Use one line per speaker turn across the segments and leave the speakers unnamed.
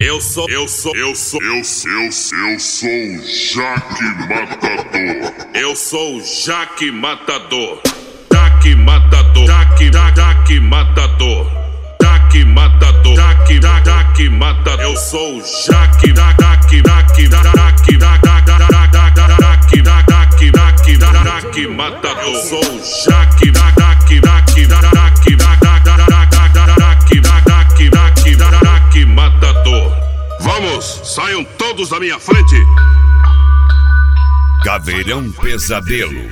Eu sou o Jaque Matador. Eu sou o Jaque Matador. Jaque Matador. Jaque Matador. Jaque Matador. Jaque Matador. Eu sou o Jaque Matador. Eu sou o Jaque Matador. Vamos, saiam todos da minha frente.
Caveirão Pesadelo.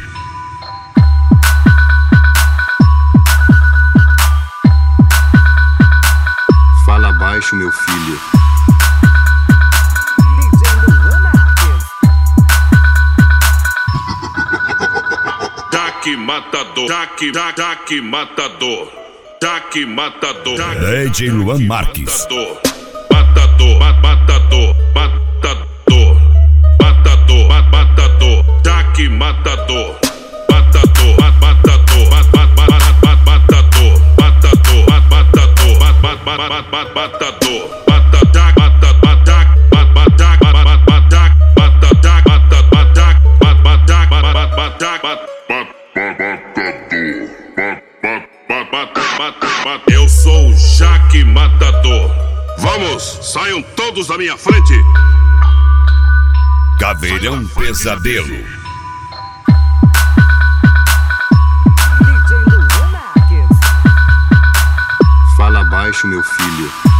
Fala baixo, meu filho.
Jaque Matador. Jaque Matador. Jaque Matador.
DJ Luan Marques.
Matador. Jaque Matador. Eu sou o Jaque Matador. Vamos, saiam todos da minha frente.
Caveirão Pesadelo.
Fala baixo, meu filho.